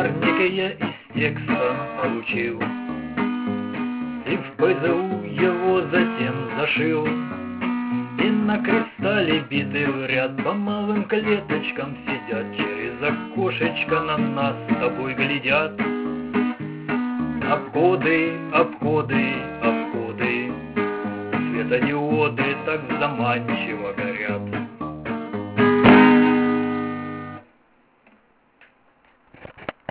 свинарник я из текста получил, и в ПЗУ его затем зашил. И на кристалле биты в ряд по малым клеточкам сидят, через окошечко на нас с тобой глядят. Обходы, обходы, обходы, светодиоды так заманчиво горят.